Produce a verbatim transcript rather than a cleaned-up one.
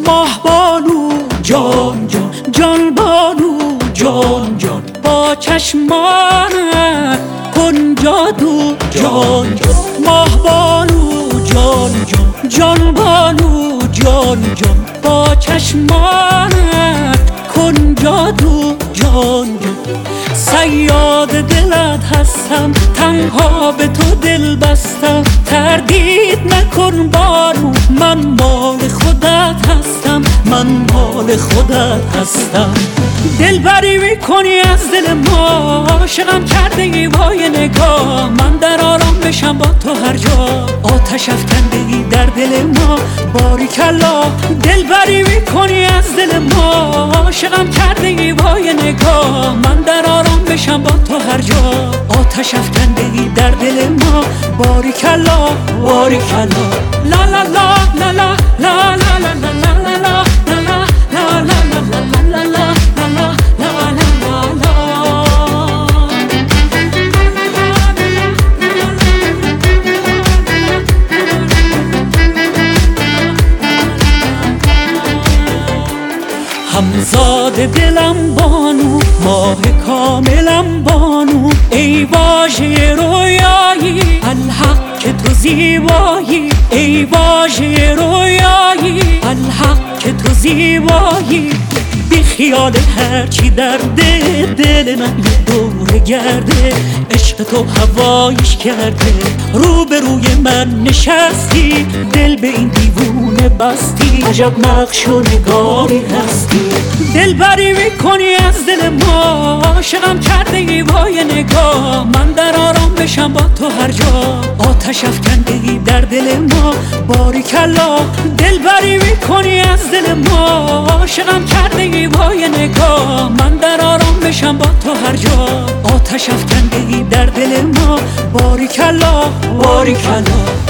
ماه بانو جان جان جان بانو جان جان با چشمانت کن جادو جان جان ماه بانو جان جان جان بانو جان جان با چشمانت کن جادو جان جان صیاد دلت هستم تنها به تو دل بستم تردید نکن بانو من مال خودت هستم من مال خودت هستم دلبری میکنی از دل ما عاشقم کرده وای نگاه من در آرام بشم با تو هر جا آتش افکندگی در دل ما باریکلا دلبری میکنی از دل ما عاشقم کرده وای نگاه من در آرام بشم با تو هر جا آتش افکندگی در دل ما باریکلا باریکلا لا لا لا لا لا لا لا لا لا لا همزاد دلم بانو ماه کاملم بانو ای واژه رویایی الحق که تو زیبایی ای واژه رویایی الحق که تو زیبایی بی خیال هرچی در دل دل من یه دور گرده عشق تو هوایش کرده رو به روی من نشستی دل به این دیوونه بستی عجب نقش و نگاری هستی دلبری میکنی از دل ما عاشقم کرده ای وای نگاه من در آرام بشم با تو هر جا آتش افکندگی در دل ما باریکلا دلبری میکنی از دل ما عاشقم کرده ای وای نگاه من در آرام بشم با تو هر جا آتش افکندگی در دل ما باریکلا باریکلا